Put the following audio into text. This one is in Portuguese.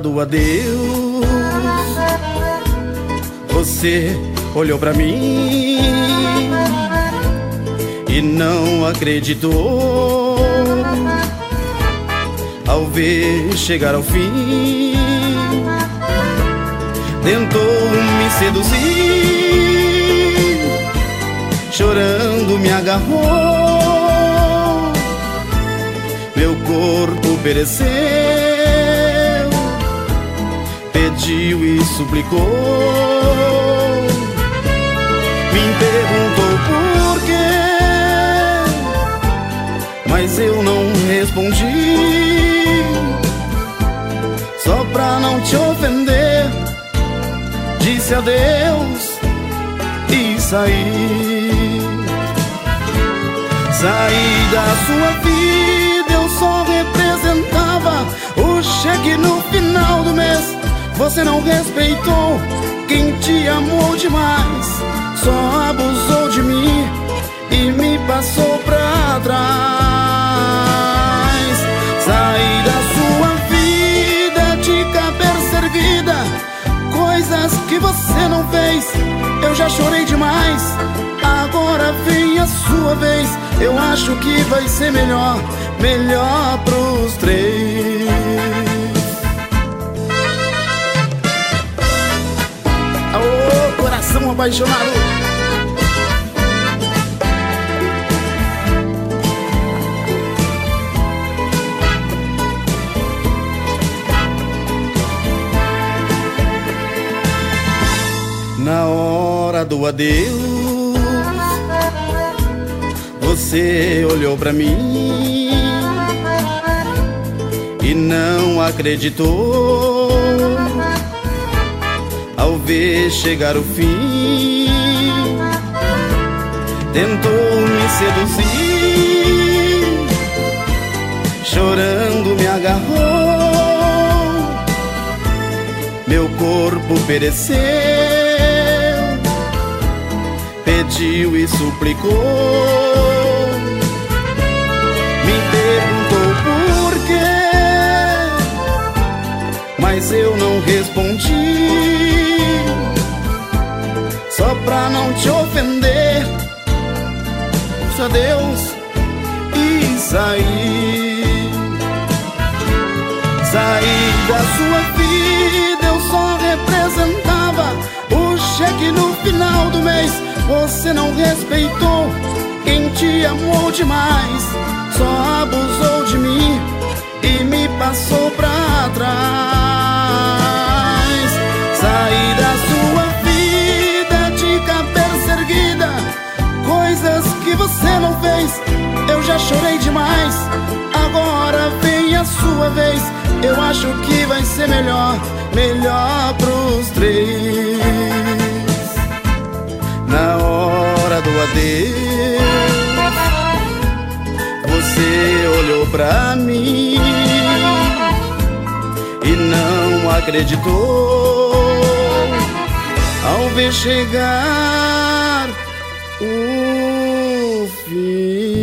do adeus, você olhou pra mim e não acreditou ao ver chegar ao fim. Tentou me seduzir, chorando me agarrou, meu corpo pereceu, pediu e suplicou, me perguntou por quê, mas eu não respondi, só pra não te ofender. Disse adeus e saí. Saí da sua vida, eu só representava o cheque no final do mês. Você não respeitou quem te amou demais, só abusou de mim e me passou pra trás. Saí da sua vida de cabeça erguida, coisas que você não fez, eu já chorei demais. Agora vem a sua vez, eu acho que vai ser melhor, melhor pros três. Aô, coração apaixonado. Na hora do adeus, você olhou pra mim e não acreditou ao ver chegar o fim. Tentou me seduzir, chorando me agarrou, meu corpo pereceu, pediu e suplicou, me perguntou por quê, mas eu não respondi, só pra não te ofender. Disse adeus e saí. Saí da sua vida, eu só representava o cheque no final do mês. Você não respeitou quem te amou demais, só abusou de mim e me passou pra trás. Saí da sua vida de cabeça erguida, coisas que você não fez, eu já chorei demais. Agora vem a sua vez, eu acho que vai ser melhor, melhor pros três. Na hora do adeus, você olhou pra mim e não acreditou ao ver chegar o fim.